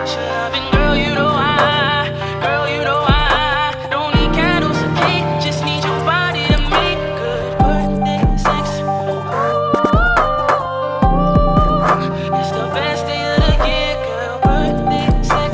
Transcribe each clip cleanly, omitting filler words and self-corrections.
about your loving. Girl, you know I don't need candles or cake, just need your body to make good birthday sex. It's the best day of the year, girl, birthday sex.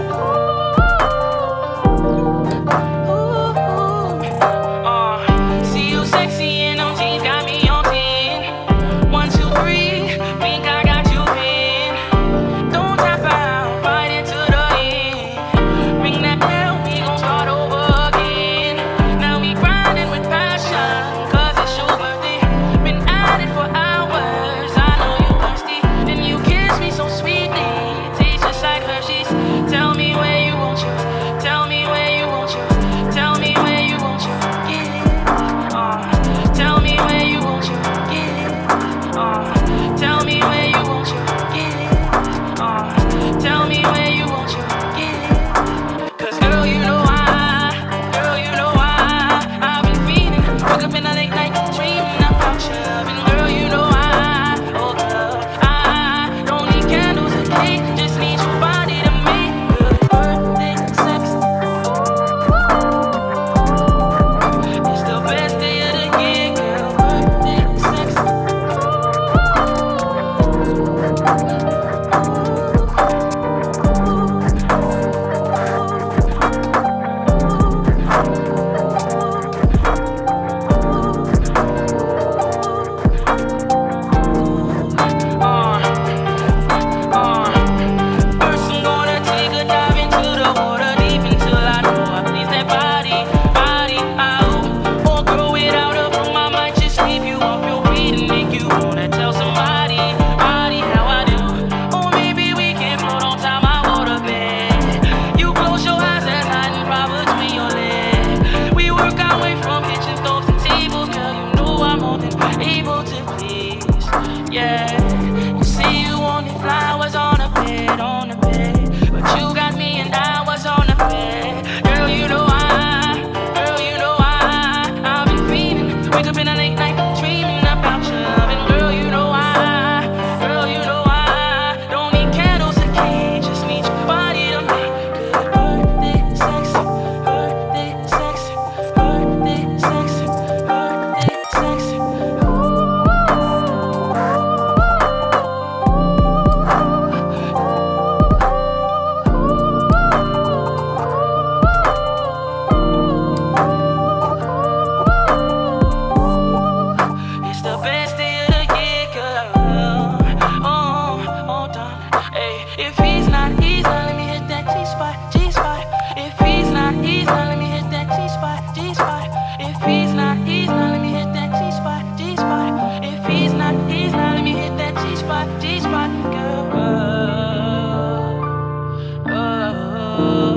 See you sexy in them jeans, got me on 10. 1, 2, 3, think I got you pinned. Don't tap out, right into the end. Ring that bell, we gon' start over again. Now we grinding with passion, cause it's your birthday. Been at it for hours, I know you thirsty. Then you kiss me so sweetly, tastes just like Hershey's. Tell me where you want yours, tell me where you want yours, tell me where you want yours. Get it. Tell me where you want your get it. Tell me where you want your get it. Tell me where you want your get it. Cause girl, you know I've been feeling. Woke up in the late night dreaming about your loving. Girl, you know oh girl, I don't need candles or cake, just need your body to make good birthday sex. It's the best day of the year, girl, birthday sex. First I'm gonna take a dive into the water deep until I know I please that body out. Or girl, without a broom, I might just leave you off your feet and make you wanna tell somebody how I do. Or maybe we can float on top my water bed. You close your eyes at night and cry between your legs. We work our way from kitchen stoves and tables, girl, you know I'm more than able to please. Yeah, you say you wanted flowers on the bed, but you got me and I was on the bed. Girl, you know I've been feeling. Wake up in the late night dreaming about your loving. Girl, you know I don't need candles or cake, just need your body to make good birthday sex, birthday sex, birthday sex, birthday sex. It's the best day of the year, girl. Oh, darling. Hey, if he's not, let me hit that G-spot, G-spot. If he's not, let me hit that G-spot, G-spot. If he's not, let me hit that G-spot, G-spot. If he's not, let me hit that G-spot, G-spot, girl.